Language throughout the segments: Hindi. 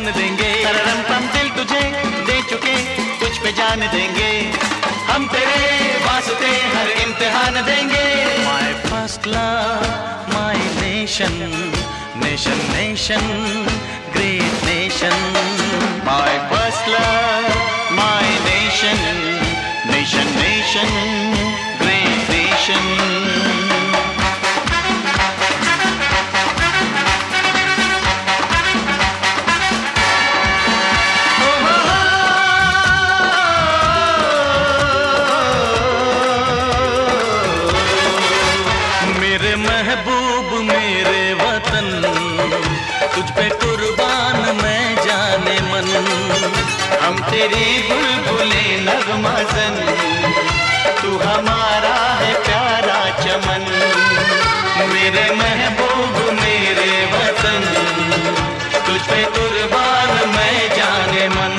जान देंगे। सररम पम दिल तुझे दे चुके, तुझ पे जान देंगे। हम तेरे वास्ते हर इम्तिहान देंगे। My first love, my nation, nation, nation, great nation. My first love, my nation, nation, nation, great nation. मेरे महबूब मेरे वतन, तुझ पे कुर्बान मैं जाने मन। हम तेरी बुलबुले नगमज़न, तू हमारा है प्यारा चमन। मेरे महबूब मेरे वतन, तुझ पे कुर्बान मैं जाने मन।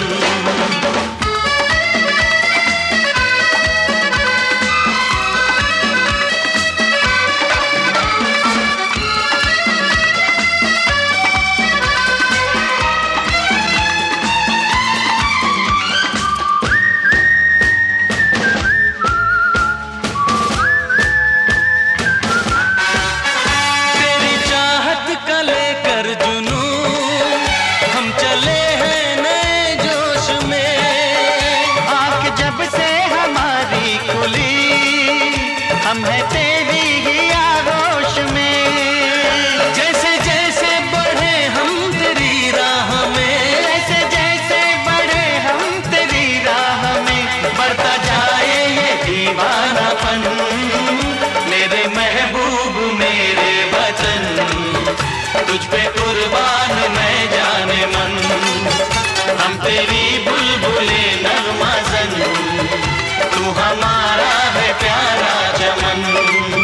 हम है तेरी ही आगोश में। जैसे जैसे बढ़े हम तेरी राह में, जैसे जैसे बढ़े हम तेरी राह में, बढ़ता जाए ये दीवानापन। मेरे महबूब मेरे वतन, तुझ पे कुर्बान मैं जाने मन। हम तेरी बुलबुले नगमज़न, तू हमारा है प्यारा चमन।